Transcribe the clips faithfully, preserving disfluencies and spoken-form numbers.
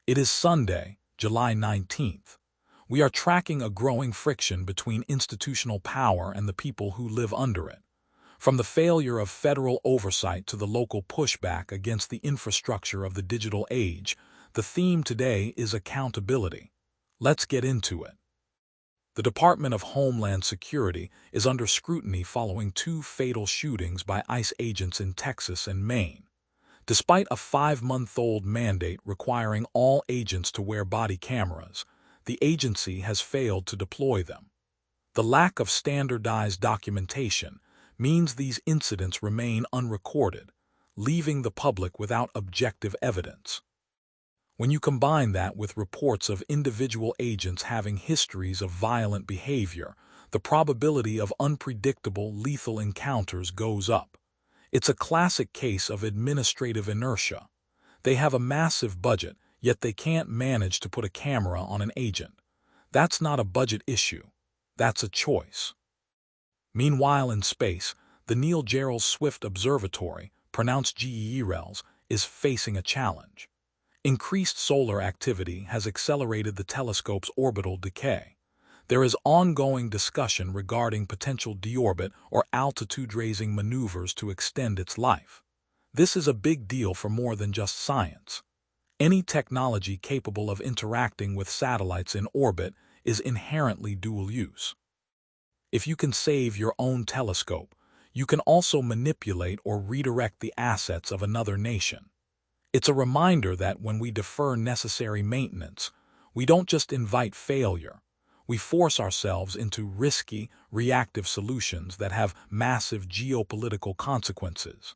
It is Sunday, July nineteenth. We are tracking a growing friction between institutional power and the people who live under it. From the failure of federal oversight to the local pushback against the infrastructure of the digital age, the theme today is accountability. Let's get into it. The Department of Homeland Security is under scrutiny following two fatal shootings by ICE agents in Texas and Maine. Despite a five-month-old mandate requiring all agents to wear body cameras, the agency has failed to deploy them. The lack of standardized documentation means these incidents remain unrecorded, leaving the public without objective evidence. When you combine that with reports of individual agents having histories of violent behavior, the probability of unpredictable, lethal encounters goes up. It's a classic case of administrative inertia. They have a massive budget, yet they can't manage to put a camera on an agent. That's not a budget issue. That's a choice. Meanwhile, in space, the Neil Gehrels Swift Observatory, pronounced G E R E L S, is facing a challenge. Increased solar activity has accelerated the telescope's orbital decay. There is ongoing discussion regarding potential deorbit or altitude-raising maneuvers to extend its life. This is a big deal for more than just science. Any technology capable of interacting with satellites in orbit is inherently dual use. If you can save your own telescope, you can also manipulate or redirect the assets of another nation. It's a reminder that when we defer necessary maintenance, we don't just invite failure. We force ourselves into risky, reactive solutions that have massive geopolitical consequences.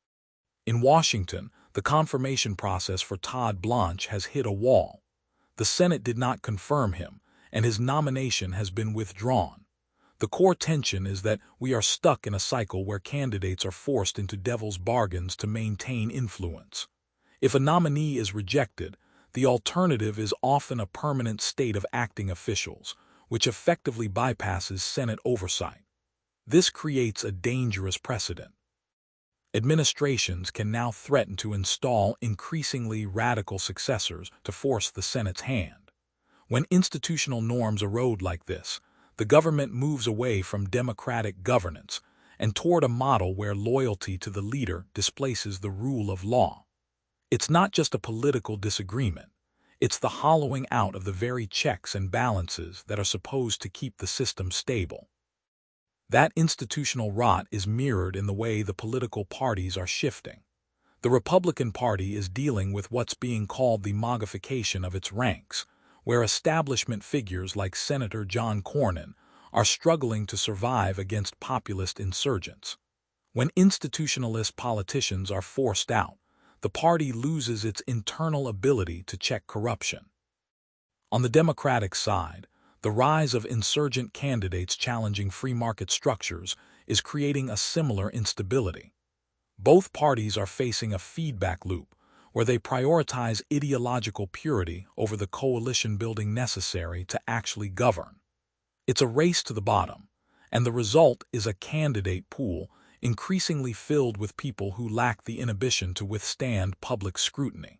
In Washington, the confirmation process for Todd Blanche has hit a wall. The Senate did not confirm him, and his nomination has been withdrawn. The core tension is that we are stuck in a cycle where candidates are forced into devil's bargains to maintain influence. If a nominee is rejected, the alternative is often a permanent state of acting officials, which effectively bypasses Senate oversight. This creates a dangerous precedent. Administrations can now threaten to install increasingly radical successors to force the Senate's hand. When institutional norms erode like this, the government moves away from democratic governance and toward a model where loyalty to the leader displaces the rule of law. It's not just a political disagreement. It's the hollowing out of the very checks and balances that are supposed to keep the system stable. That institutional rot is mirrored in the way the political parties are shifting. The Republican Party is dealing with what's being called the MAGAification of its ranks, where establishment figures like Senator John Cornyn are struggling to survive against populist insurgents. When institutionalist politicians are forced out, the party loses its internal ability to check corruption. On the Democratic side, the rise of insurgent candidates challenging free market structures is creating a similar instability. Both parties are facing a feedback loop where they prioritize ideological purity over the coalition building necessary to actually govern. It's a race to the bottom, and the result is a candidate pool increasingly filled with people who lack the inhibition to withstand public scrutiny.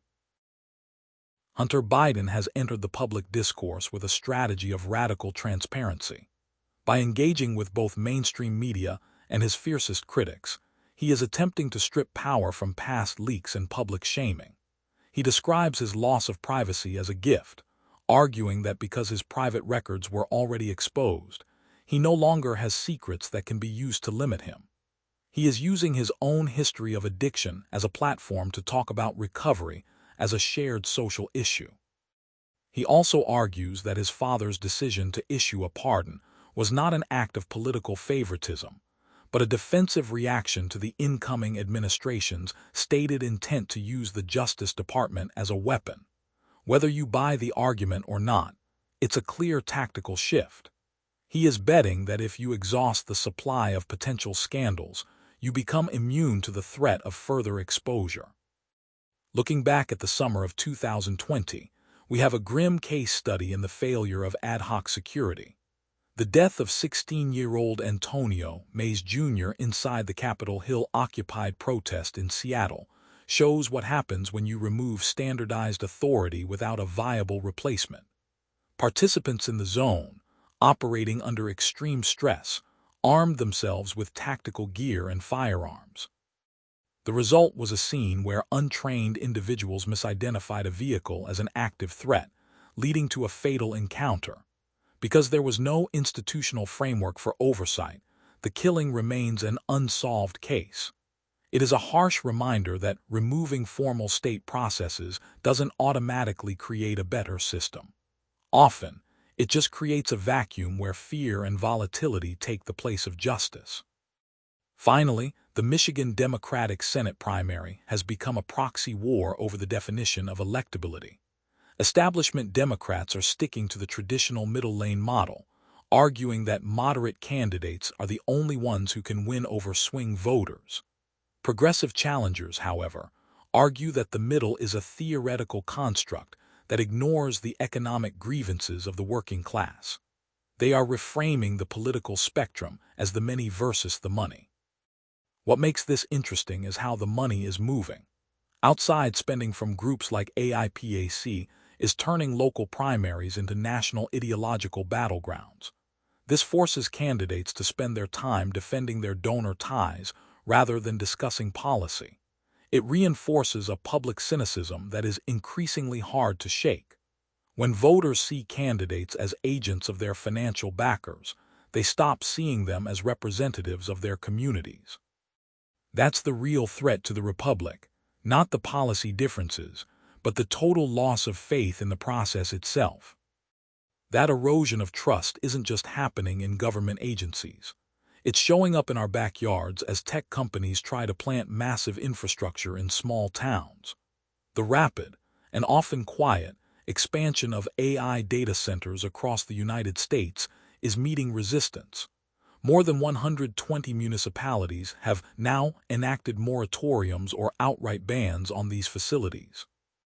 Hunter Biden has entered the public discourse with a strategy of radical transparency. By engaging with both mainstream media and his fiercest critics, he is attempting to strip power from past leaks and public shaming. He describes his loss of privacy as a gift, arguing that because his private records were already exposed, he no longer has secrets that can be used to limit him. He is using his own history of addiction as a platform to talk about recovery as a shared social issue. He also argues that his father's decision to issue a pardon was not an act of political favoritism, but a defensive reaction to the incoming administration's stated intent to use the Justice Department as a weapon. Whether you buy the argument or not, it's a clear tactical shift. He is betting that if you exhaust the supply of potential scandals, you become immune to the threat of further exposure. Looking back at the summer of two thousand twenty, we have a grim case study in the failure of ad hoc security. The death of sixteen-year-old Antonio Mays Junior inside the Capitol Hill occupied protest in Seattle shows what happens when you remove standardized authority without a viable replacement. Participants in the zone, operating under extreme stress, armed themselves with tactical gear and firearms. The result was a scene where untrained individuals misidentified a vehicle as an active threat, leading to a fatal encounter. Because there was no institutional framework for oversight, the killing remains an unsolved case. It is a harsh reminder that removing formal state processes doesn't automatically create a better system. Often, it just creates a vacuum where fear and volatility take the place of justice. Finally, the Michigan Democratic Senate primary has become a proxy war over the definition of electability. Establishment Democrats are sticking to the traditional middle lane model, arguing that moderate candidates are the only ones who can win over swing voters. Progressive challengers, however, argue that the middle is a theoretical construct that ignores the economic grievances of the working class. They are reframing the political spectrum as the many versus the money. What makes this interesting is how the money is moving. Outside spending from groups like A I P A C is turning local primaries into national ideological battlegrounds. This forces candidates to spend their time defending their donor ties rather than discussing policy. It reinforces a public cynicism that is increasingly hard to shake. When voters see candidates as agents of their financial backers, they stop seeing them as representatives of their communities. That's the real threat to the republic, not the policy differences, but the total loss of faith in the process itself. That erosion of trust isn't just happening in government agencies. It's showing up in our backyards as tech companies try to plant massive infrastructure in small towns. The rapid, and often quiet, expansion of A I data centers across the United States is meeting resistance. More than one hundred twenty municipalities have now enacted moratoriums or outright bans on these facilities.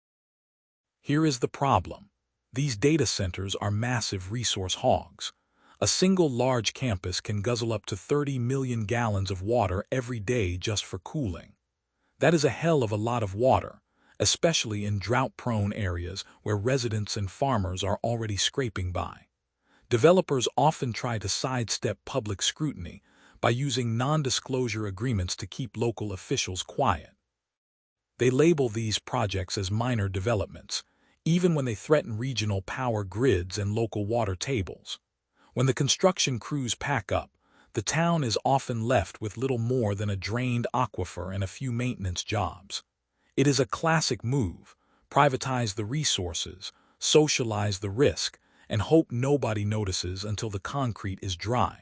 Here is the problem. These data centers are massive resource hogs. A single large campus can guzzle up to thirty million gallons of water every day just for cooling. That is a hell of a lot of water, especially in drought-prone areas where residents and farmers are already scraping by. Developers often try to sidestep public scrutiny by using non-disclosure agreements to keep local officials quiet. They label these projects as minor developments, even when they threaten regional power grids and local water tables. When the construction crews pack up, the town is often left with little more than a drained aquifer and a few maintenance jobs. It is a classic move: privatize the resources, socialize the risk, and hope nobody notices until the concrete is dry.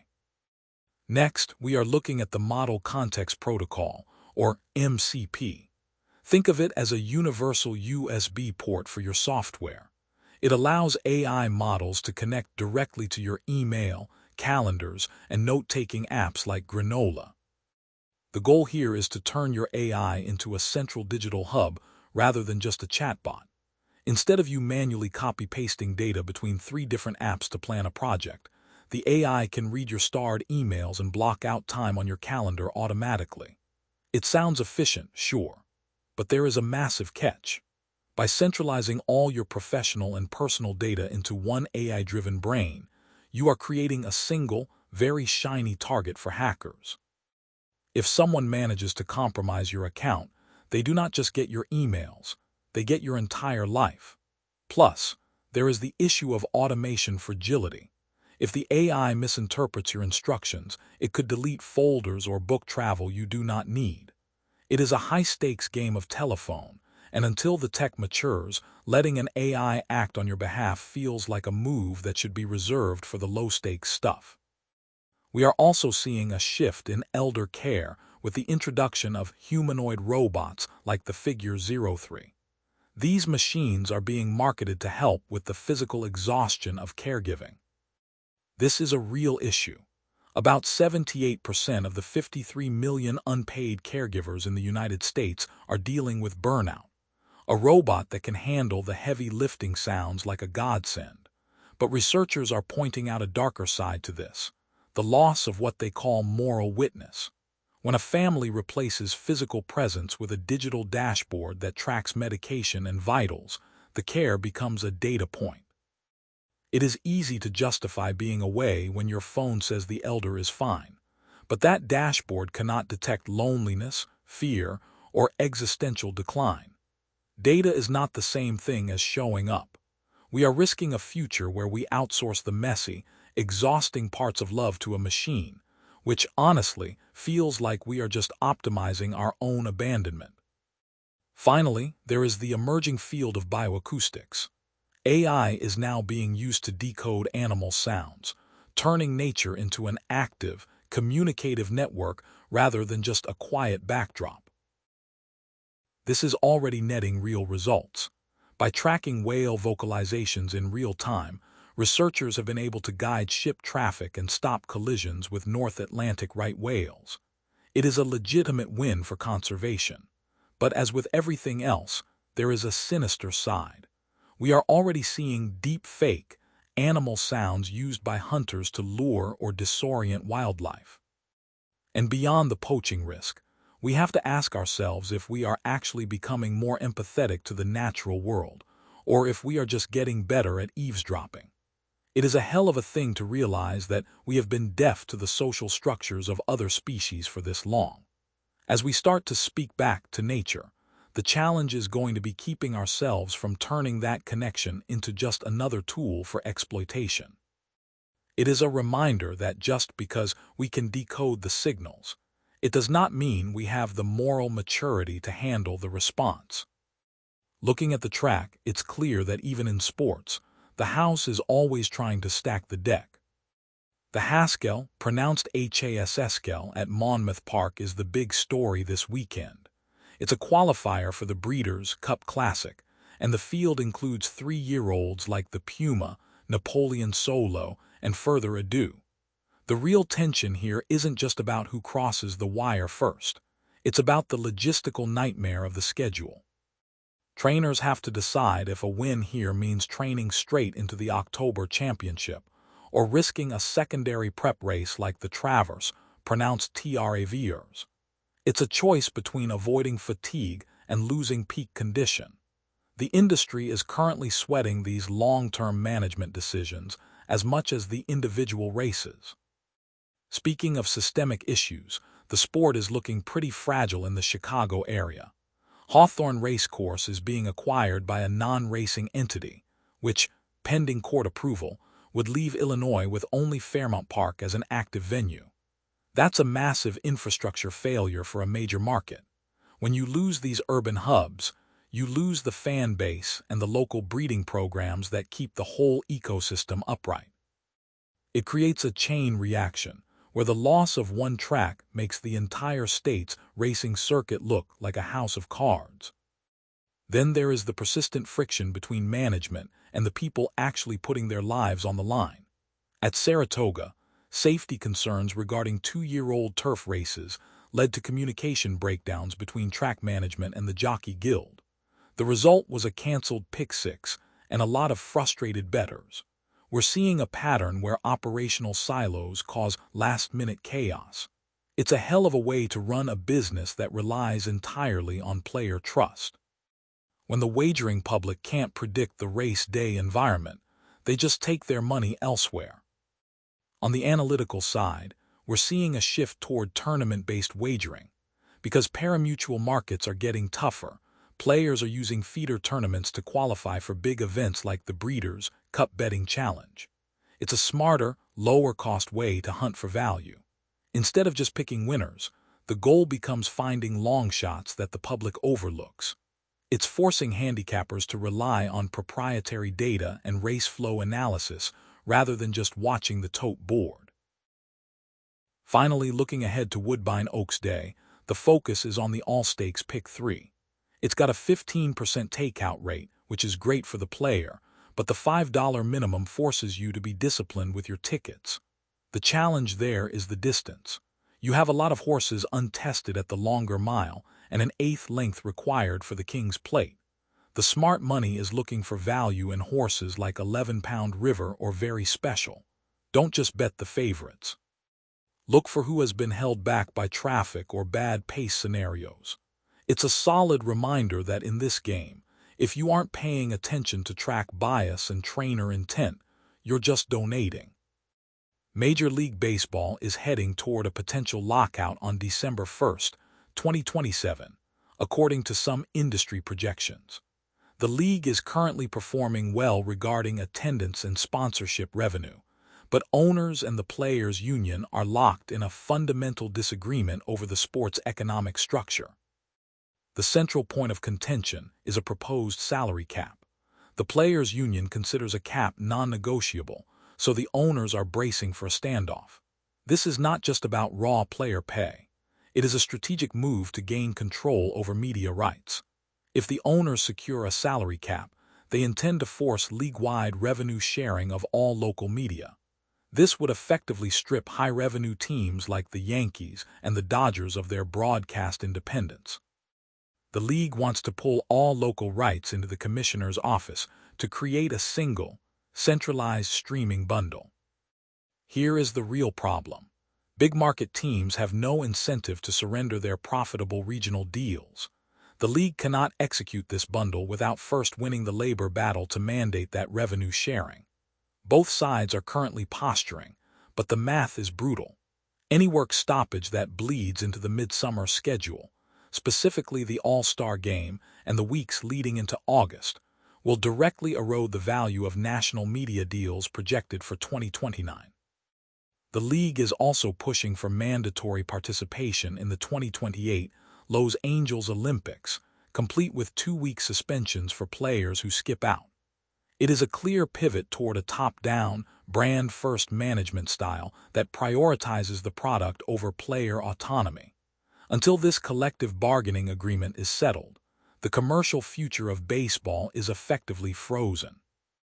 Next, we are looking at the Model Context Protocol, or M C P. Think of it as a universal U S B port for your software. It allows A I models to connect directly to your email, calendars, and note-taking apps like Granola. The goal here is to turn your A I into a central digital hub rather than just a chatbot. Instead of you manually copy-pasting data between three different apps to plan a project, the A I can read your starred emails and block out time on your calendar automatically. It sounds efficient, sure, but there is a massive catch. By centralizing all your professional and personal data into one A I-driven brain, you are creating a single, very shiny target for hackers. If someone manages to compromise your account, they do not just get your emails, they get your entire life. Plus, there is the issue of automation fragility. If the A I misinterprets your instructions, it could delete folders or book travel you do not need. It is a high-stakes game of telephone, and until the tech matures, letting an A I act on your behalf feels like a move that should be reserved for the low-stakes stuff. We are also seeing a shift in elder care with the introduction of humanoid robots like the Figure zero three. These machines are being marketed to help with the physical exhaustion of caregiving. This is a real issue. About seventy-eight percent of the fifty-three million unpaid caregivers in the United States are dealing with burnout. A robot that can handle the heavy lifting sounds like a godsend. But researchers are pointing out a darker side to this: the loss of what they call moral witness. When a family replaces physical presence with a digital dashboard that tracks medication and vitals, the care becomes a data point. It is easy to justify being away when your phone says the elder is fine, but that dashboard cannot detect loneliness, fear, or existential decline. Data is not the same thing as showing up. We are risking a future where we outsource the messy, exhausting parts of love to a machine, which honestly feels like we are just optimizing our own abandonment. Finally, there is the emerging field of bioacoustics. A I is now being used to decode animal sounds, turning nature into an active, communicative network rather than just a quiet backdrop. This is already netting real results. By tracking whale vocalizations in real time, researchers have been able to guide ship traffic and stop collisions with North Atlantic right whales. It is a legitimate win for conservation. But as with everything else, there is a sinister side. We are already seeing deep fake, animal sounds used by hunters to lure or disorient wildlife. And beyond the poaching risk, we have to ask ourselves if we are actually becoming more empathetic to the natural world, or if we are just getting better at eavesdropping. It is a hell of a thing to realize that we have been deaf to the social structures of other species for this long. As we start to speak back to nature, the challenge is going to be keeping ourselves from turning that connection into just another tool for exploitation. It is a reminder that just because we can decode the signals, it does not mean we have the moral maturity to handle the response. Looking at the track, it's clear that even in sports, the house is always trying to stack the deck. The Haskell, pronounced H A S S K E L, at Monmouth Park is the big story this weekend. It's a qualifier for the Breeders' Cup Classic, and the field includes three-year-olds like the Puma, Napoleon Solo, and Further Ado. The real tension here isn't just about who crosses the wire first. It's about the logistical nightmare of the schedule. Trainers have to decide if a win here means training straight into the October Championship, or risking a secondary prep race like the Travers, pronounced Travers. It's a choice between avoiding fatigue and losing peak condition. The industry is currently sweating these long-term management decisions as much as the individual races. Speaking of systemic issues, the sport is looking pretty fragile in the Chicago area. Hawthorne Racecourse is being acquired by a non-racing entity, which, pending court approval, would leave Illinois with only Fairmount Park as an active venue. That's a massive infrastructure failure for a major market. When you lose these urban hubs, you lose the fan base and the local breeding programs that keep the whole ecosystem upright. It creates a chain reaction, where the loss of one track makes the entire state's racing circuit look like a house of cards. Then there is the persistent friction between management and the people actually putting their lives on the line. At Saratoga, safety concerns regarding two-year-old turf races led to communication breakdowns between track management and the Jockey Guild. The result was a canceled pick six and a lot of frustrated bettors. We're seeing a pattern where operational silos cause last-minute chaos. It's a hell of a way to run a business that relies entirely on player trust. When the wagering public can't predict the race day environment, they just take their money elsewhere. On the analytical side, we're seeing a shift toward tournament-based wagering. Because parimutuel markets are getting tougher, players are using feeder tournaments to qualify for big events like the Breeders' Cup Betting Challenge. It's a smarter, lower-cost way to hunt for value. Instead of just picking winners, the goal becomes finding long shots that the public overlooks. It's forcing handicappers to rely on proprietary data and race flow analysis rather than just watching the tote board. Finally, looking ahead to Woodbine Oaks Day, the focus is on the all-stakes Pick three. It's got a fifteen percent takeout rate, which is great for the player, but the five dollar minimum forces you to be disciplined with your tickets. The challenge there is the distance. You have a lot of horses untested at the longer mile and an eighth length required for the King's Plate. The smart money is looking for value in horses like eleven pound River or Very Special. Don't just bet the favorites. Look for who has been held back by traffic or bad pace scenarios. It's a solid reminder that in this game, if you aren't paying attention to track bias and trainer intent, you're just donating. Major League Baseball is heading toward a potential lockout on December first, twenty twenty-seven, according to some industry projections. The league is currently performing well regarding attendance and sponsorship revenue, but owners and the players' union are locked in a fundamental disagreement over the sport's economic structure. The central point of contention is a proposed salary cap. The players' union considers a cap non-negotiable, so the owners are bracing for a standoff. This is not just about raw player pay. It is a strategic move to gain control over media rights. If the owners secure a salary cap, they intend to force league-wide revenue sharing of all local media. This would effectively strip high-revenue teams like the Yankees and the Dodgers of their broadcast independence. The league wants to pull all local rights into the commissioner's office to create a single, centralized streaming bundle. Here is the real problem. Big-market teams have no incentive to surrender their profitable regional deals. The league cannot execute this bundle without first winning the labor battle to mandate that revenue sharing. Both sides are currently posturing, but the math is brutal. Any work stoppage that bleeds into the midsummer schedule, specifically the All-Star Game and the weeks leading into August, will directly erode the value of national media deals projected for twenty twenty-nine. The league is also pushing for mandatory participation in the twenty twenty-eight Los Angeles Olympics, complete with two-week suspensions for players who skip out. It is a clear pivot toward a top-down, brand-first management style that prioritizes the product over player autonomy. Until this collective bargaining agreement is settled, the commercial future of baseball is effectively frozen.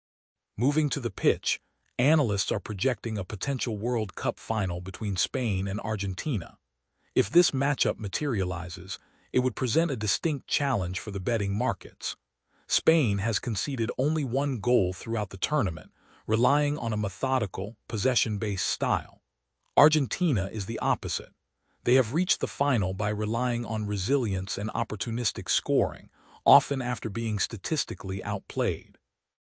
Moving to the pitch, analysts are projecting a potential World Cup final between Spain and Argentina. If this matchup materializes, it would present a distinct challenge for the betting markets. Spain has conceded only one goal throughout the tournament, relying on a methodical, possession-based style. Argentina is the opposite. They have reached the final by relying on resilience and opportunistic scoring, often after being statistically outplayed.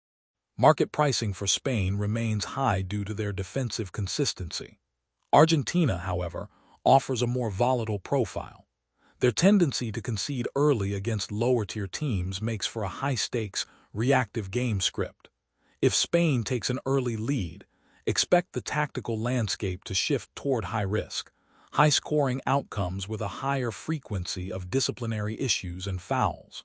Market pricing for Spain remains high due to their defensive consistency. Argentina, however, offers a more volatile profile. Their tendency to concede early against lower-tier teams makes for a high-stakes, reactive game script. If Spain takes an early lead, expect the tactical landscape to shift toward high-risk, high-scoring outcomes with a higher frequency of disciplinary issues and fouls.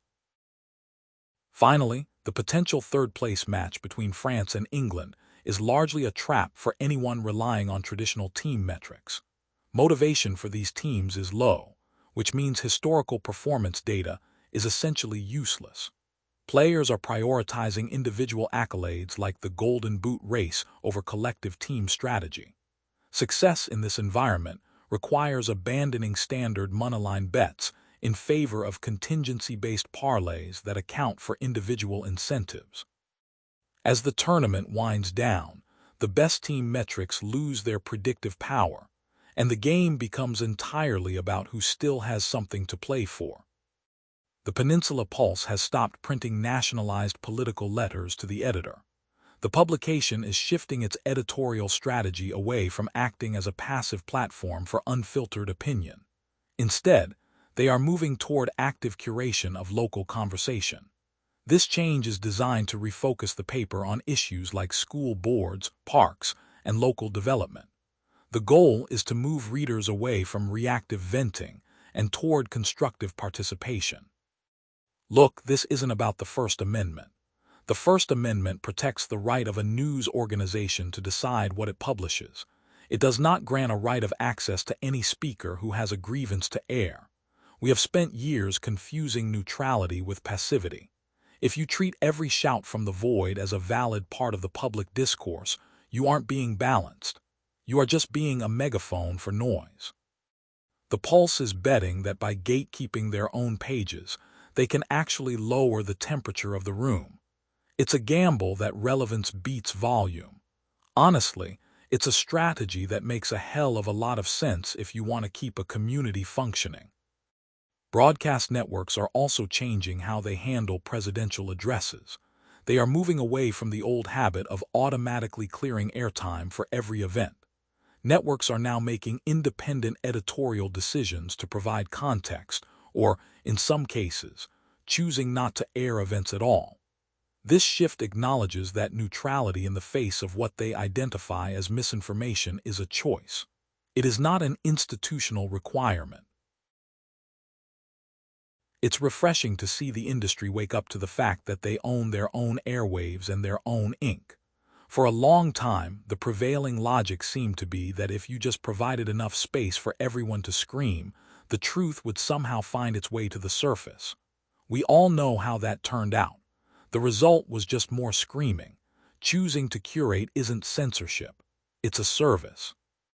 Finally, the potential third-place match between France and England is largely a trap for anyone relying on traditional team metrics. Motivation for these teams is low, which means historical performance data is essentially useless. Players are prioritizing individual accolades like the Golden Boot race over collective team strategy. Success in this environment requires abandoning standard monoline bets in favor of contingency-based parlays that account for individual incentives. As the tournament winds down, the best team metrics lose their predictive power, and the game becomes entirely about who still has something to play for. The Peninsula Pulse has stopped printing nationalized political letters to the editor. The publication is shifting its editorial strategy away from acting as a passive platform for unfiltered opinion. Instead, they are moving toward active curation of local conversation. This change is designed to refocus the paper on issues like school boards, parks, and local development. The goal is to move readers away from reactive venting and toward constructive participation. Look, this isn't about the First Amendment. The First Amendment protects the right of a news organization to decide what it publishes. It does not grant a right of access to any speaker who has a grievance to air. We have spent years confusing neutrality with passivity. If you treat every shout from the void as a valid part of the public discourse, you aren't being balanced. You are just being a megaphone for noise. The Pulse is betting that by gatekeeping their own pages, they can actually lower the temperature of the room. It's a gamble that relevance beats volume. Honestly, It's a strategy that makes a hell of a lot of sense if you want to keep a community functioning. Broadcast networks are also changing how they handle presidential addresses. They are moving away from the old habit of automatically clearing airtime for every event. Networks are now making independent editorial decisions to provide context, or, in some cases, choosing not to air events at all. This shift acknowledges that neutrality in the face of what they identify as misinformation is a choice. It is not an institutional requirement. It's refreshing to see the industry wake up to the fact that they own their own airwaves and their own ink. For a long time, the prevailing logic seemed to be that if you just provided enough space for everyone to scream, the truth would somehow find its way to the surface. We all know how that turned out. The result was just more screaming. Choosing to curate isn't censorship. It's a service.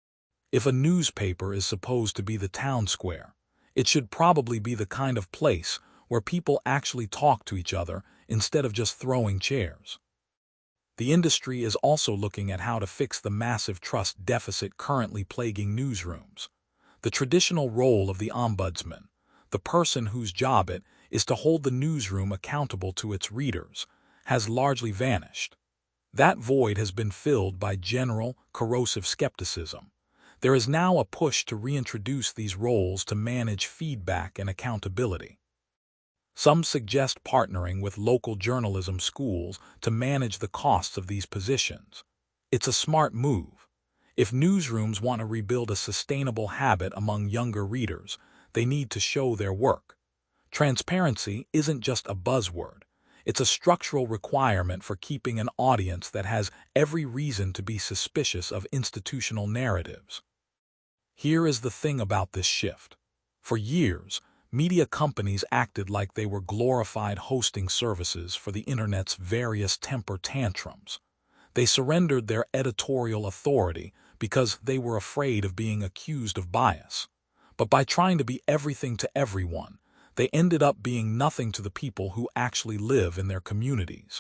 If a newspaper is supposed to be the town square, it should probably be the kind of place where people actually talk to each other instead of just throwing chairs. The industry is also looking at how to fix the massive trust deficit currently plaguing newsrooms. The traditional role of the ombudsman, the person whose job it is to hold the newsroom accountable to its readers, has largely vanished. That void has been filled by general, corrosive skepticism. There is now a push to reintroduce these roles to manage feedback and accountability. Some suggest partnering with local journalism schools to manage the costs of these positions. It's a smart move. If newsrooms want to rebuild a sustainable habit among younger readers, they need to show their work. Transparency isn't just a buzzword. It's a structural requirement for keeping an audience that has every reason to be suspicious of institutional narratives. Here is the thing about this shift. For years, media companies acted like they were glorified hosting services for the internet's various temper tantrums. They surrendered their editorial authority because they were afraid of being accused of bias. But by trying to be everything to everyone, they ended up being nothing to the people who actually live in their communities.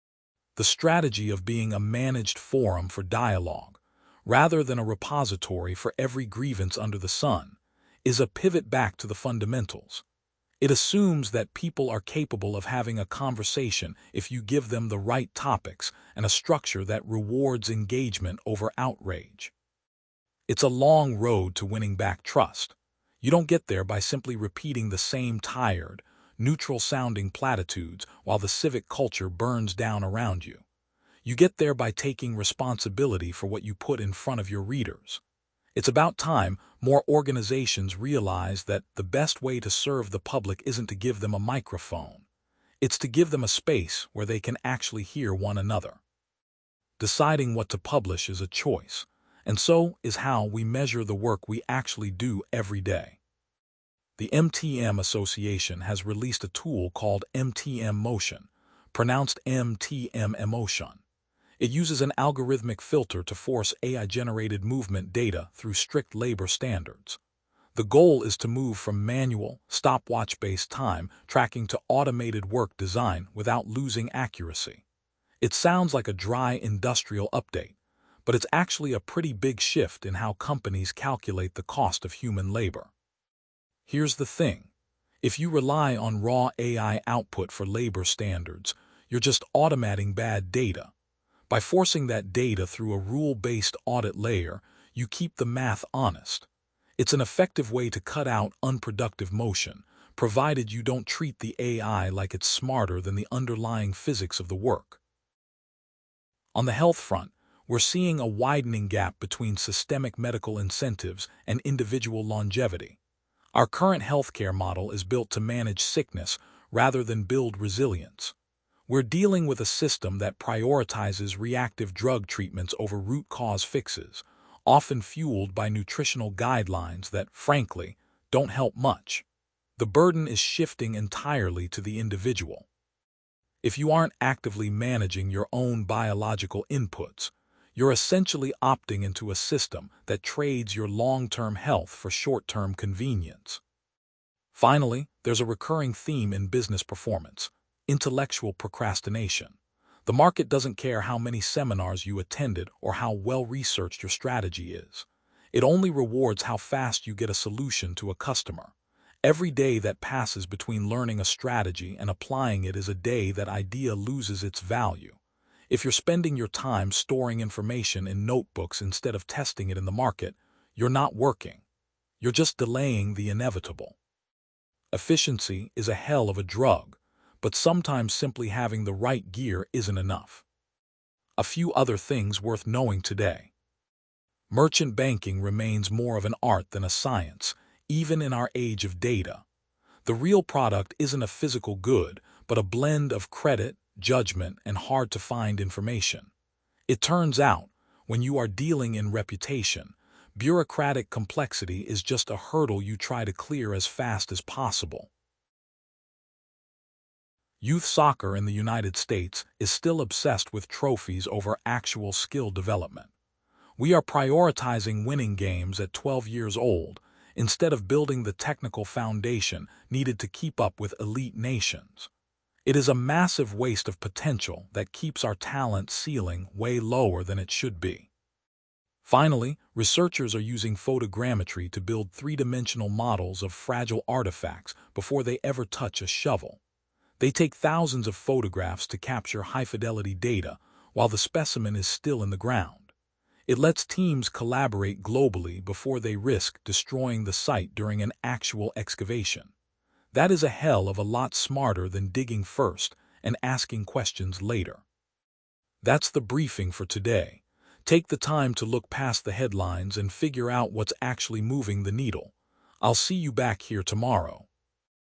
The strategy of being a managed forum for dialogue, rather than a repository for every grievance under the sun, is a pivot back to the fundamentals. It assumes that people are capable of having a conversation if you give them the right topics and a structure that rewards engagement over outrage. It's a long road to winning back trust. You don't get there by simply repeating the same tired, neutral-sounding platitudes while the civic culture burns down around you. You get there by taking responsibility for what you put in front of your readers. It's about time more organizations realize that the best way to serve the public isn't to give them a microphone. It's to give them a space where they can actually hear one another. Deciding what to publish is a choice, and so is how we measure the work we actually do every day. The M T M Association has released a tool called M T M Motion, pronounced M T M Emotion. It uses an algorithmic filter to force A I-generated movement data through strict labor standards. The goal is to move from manual, stopwatch-based time tracking to automated work design without losing accuracy. It sounds like a dry industrial update, but it's actually a pretty big shift in how companies calculate the cost of human labor. Here's the thing. If you rely on raw A I output for labor standards, you're just automating bad data. By forcing that data through a rule-based audit layer, you keep the math honest. It's an effective way to cut out unproductive motion, provided you don't treat the A I like it's smarter than the underlying physics of the work. On the health front, we're seeing a widening gap between systemic medical incentives and individual longevity. Our current healthcare model is built to manage sickness rather than build resilience. We're dealing with a system that prioritizes reactive drug treatments over root cause fixes, often fueled by nutritional guidelines that, frankly, don't help much. The burden is shifting entirely to the individual. If you aren't actively managing your own biological inputs, you're essentially opting into a system that trades your long-term health for short-term convenience. Finally, there's a recurring theme in business performance: intellectual procrastination. The market doesn't care how many seminars you attended or how well-researched your strategy is. It only rewards how fast you get a solution to a customer. Every day that passes between learning a strategy and applying it is a day that idea loses its value. If you're spending your time storing information in notebooks instead of testing it in the market, you're not working. You're just delaying the inevitable. Efficiency is a hell of a drug, but sometimes simply having the right gear isn't enough. A few other things worth knowing today. Merchant banking remains more of an art than a science, even in our age of data. The real product isn't a physical good, but a blend of credit, judgment, and hard-to-find information. It turns out, when you are dealing in reputation, bureaucratic complexity is just a hurdle you try to clear as fast as possible. Youth soccer in the United States is still obsessed with trophies over actual skill development. We are prioritizing winning games at twelve years old instead of building the technical foundation needed to keep up with elite nations. It is a massive waste of potential that keeps our talent ceiling way lower than it should be. Finally, researchers are using photogrammetry to build three-dimensional models of fragile artifacts before they ever touch a shovel. They take thousands of photographs to capture high-fidelity data while the specimen is still in the ground. It lets teams collaborate globally before they risk destroying the site during an actual excavation. That is a hell of a lot smarter than digging first and asking questions later. That's the briefing for today. Take the time to look past the headlines and figure out what's actually moving the needle. I'll see you back here tomorrow.